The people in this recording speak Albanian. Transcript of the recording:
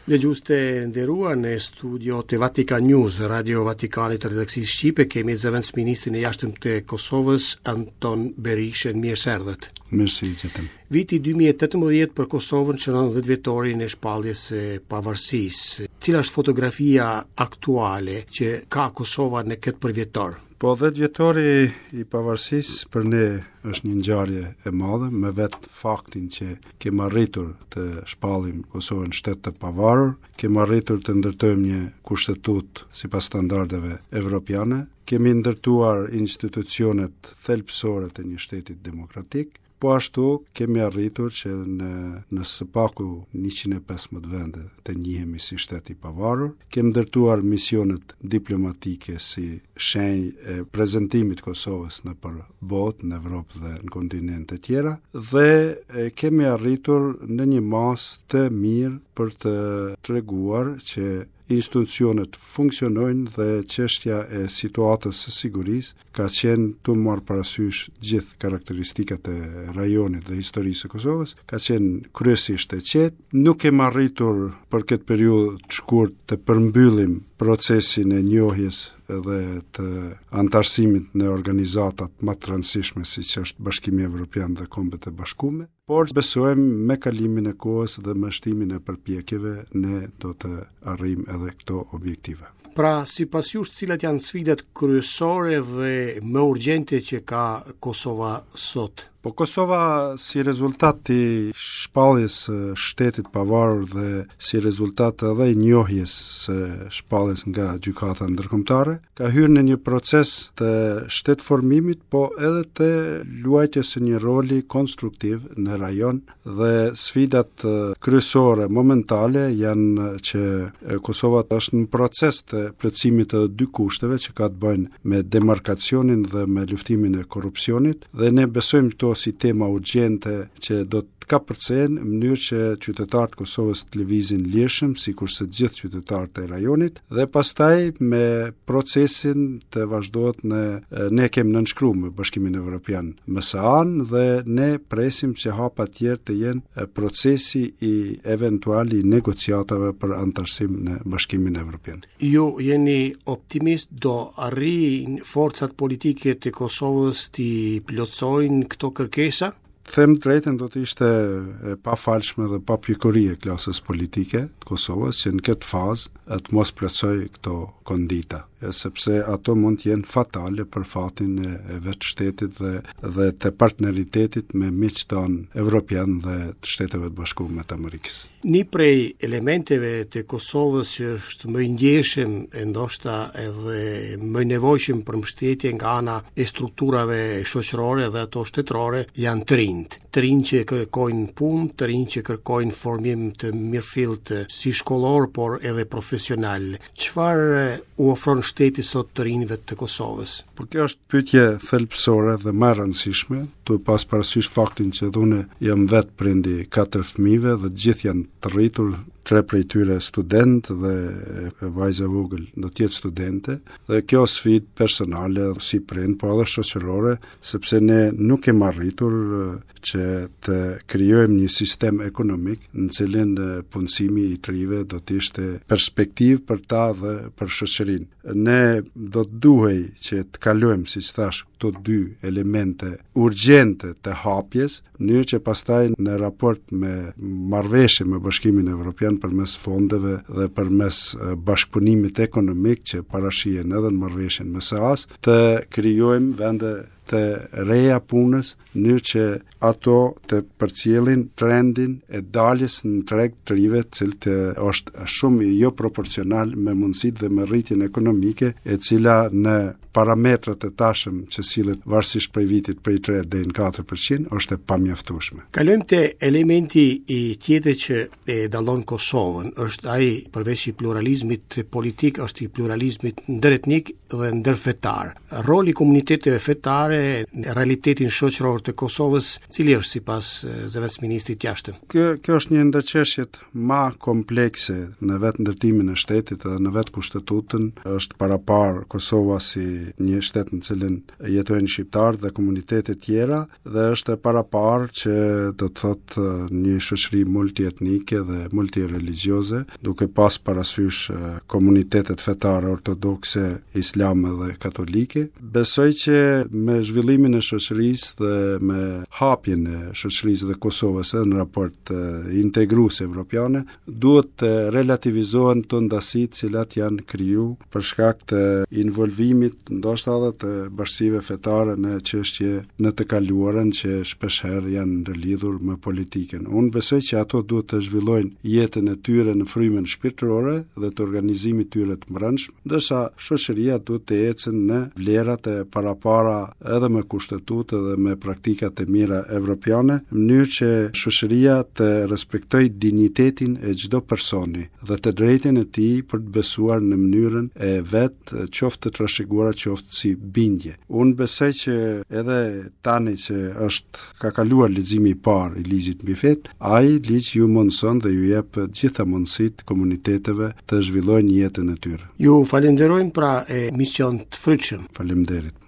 Le gjuste nderuar në studio të Vatikan News, Radio Vatikanit të Redakcisë Shqipe, kemi zëvendës ministrin e jashtëm të Kosovës, Anton Berishën. Mirë se erdhët. Mirësi qëtëm. Viti 2018 për Kosovën shënon 10 vjetorin e shpalljes së pavarësisë. Cila është fotografia aktuale që ka Kosova në këtë përvjetor? Po 10 vjetori i pavarësisë për ne është një ngjarje e madhe, me vetë faktin që kemi arritur të shpallim Kosovën shtet të pavarur, kemi arritur të ndërtojmë një kushtetut sipas standardeve evropiane, kemi ndërtuar institucionet thelbësore të një shtetit demokratik, po ashtu kemi arritur që në së paku 115 vende të njihemi si shteti pavarur, kemi ndërtuar misionet diplomatike si shenjë e prezantimit Kosovës në për botë, në Evropë dhe në kontinente tjera, dhe kemi arritur në një masë të mirë për të treguar që institucionet funksionojnë dhe çështja e situatës së sigurisë ka qenë të marrë parasysh gjithë karakteristikat e rajonit dhe historisë së Kosovës, ka qenë kryesisht e qetë. Nuk kemi arritur për këtë periudhë të shkurt të përmbyllim procesin e njohjes dhe të antarësimit në organizatat më të rëndësishme siç është Bashkimi Evropian dhe Kombet e Bashkuara, por besojmë me kalimin e kohës dhe me shtimin e përpjekjeve ne do të arrijmë edhe këto objektive. Pra, sipas jush, cilat janë sfidat kryesore dhe më urgjente që ka Kosova sot? Po Kosova si rezultat i shpalljes së shtetit pavarur dhe si rezultat edhe i njohjes së shpalljes nga gjykata ndërkombëtare, ka hyrë në një proces të shtetformimit, po edhe të luajtjes së një roli konstruktiv në rajon, dhe sfidat kryesore momentale janë që Kosova është në proces të plotësimit të dy kushteve që ka të bëjnë me demarkacionin dhe me luftimin e korrupsionit, dhe ne besojmë këto si tema urgjente që do të kapërcehen në mënyrë që qytetarët e Kosovës të lëvizin lirshëm, sikurse të gjithë qytetarët e rajonit, dhe pastaj me procesin të vazhdohet ne kemi nënshkruar me Bashkimin Evropian më së anë dhe ne presim që hapa të tjerë të jenë procesi i eventuali negociatave për antarësim në Bashkimin Evropian. Ju jeni optimist, do arrijnë forcat politike të Kosovës të plotësojnë këto kërkesa? Them drejtën, do të ishte e pafalshme dhe pa pjekuri e klasës politike të Kosovës që në këtë fazë të mos plotësoj këto kondita, sepse ato mund të jenë fatale për fatin e vetë shtetit dhe të partneritetit me miqtë tanë evropian dhe të Shteteve të Bashkuara të Amerikës. Një prej elementeve të Kosovës që është më i ndjeshëm e ndoshta edhe më i nevojshëm për mbështetje nga ana e strukturave shoqërore dhe ato shtetërore janë të rinjt. Të rinj që kërkojnë punë, të rinj që kërkojnë formim të mirëfillt si shkollor, por edhe profesional. Çfarë u ofron shteti sot të rinjve të Kosovës? Por kjo është pyetje thelbësore dhe më e rëndësishme, duhet pas parasysh faktin që unë jam vetë prindi 4 fëmijëve dhe të gjithë janë të rritur, 3 prej tyre student dhe vajza e vogël do të jetë studente, dhe kjo sfidë personale si prind, por edhe shoqërore, sepse ne nuk kemi arritur që të krijojmë një sistem ekonomik në cilin punësimi i trive do të ishte perspektivë për ta dhe për shoqërinë. Ne do të duhej që të kalojmë, siç thash, këto dy elemente urgjente të hapjes, në mënyrë që pastaj në raport me marrëveshje me Bashkimin Evropian përmes fondeve dhe përmes bashkëpunimit ekonomik që parashihen edhe në marrëveshjen me SEAS, të krijojmë vende të reja punës, në mënyrë që ato të përcjellin trendin e daljes në treg të rive, cilët është shumë jo proporcional me mundësitë dhe me rritjen ekonomike, e cila në parametrat e tashëm që sillet varësisht prej vitit prej 3 deri në 4% është e pamjaftueshme. Kalojmë te elementi i tjetër që e dallon Kosovën, është ai përveç i pluralizmit politik, është i pluralizmit ndëretnik dhe ndërfetar. Roli i komuniteteve fetare fetare në realitetin shoqëror të Kosovës, cili është sipas zëvendësministrit jashtëm? Kjo është një ndër çështjet më komplekse në vetë ndërtimin e shtetit dhe në vetë kushtetutën. Është parapar Kosova si një shtet në cilin jetojnë shqiptarë dhe komunitete tjera, dhe është parapar që do të thotë një shoqëri multietnike dhe multireligjioze, duke pas parasysh komunitetet fetare ortodokse, islame dhe katolike. Besoj që me zhvillimin e shoqërisë dhe me hapjen e shoqërisë dhe Kosovës në raport integruese evropiane, duhet të relativizohen të ndasitë cilat janë kriju për shkak të involvimit ndoshta edhe të bashkësive fetare në çështje në të kaluarën që shpeshherë janë ndërlidhur me politikën. Unë besoj që ato duhet të zhvillojnë jetën e tyre në frymën shpirtërore dhe të organizimit tyre të brendshëm, ndërsa shoqëria duhet të ecën në vlerat e parapara edhe me kushtetutë dhe me praktikat e mira evropiane, në mënyrë që shoqëria të respektojë dinjitetin e çdo personi dhe të drejtën e tij për të besuar në mënyrën e vet, qoftë të trashëguara, qoftë si bindje. Unë besoj që edhe tani që ka kaluar leximi i parë i ligjit mbi fet, ai ligj ju mundson dhe ju jep gjitha mundësitë komuniteteve të zhvillojnë jetën e tyre. Ju falenderojmë pra mision të frytshëm. Faleminderit.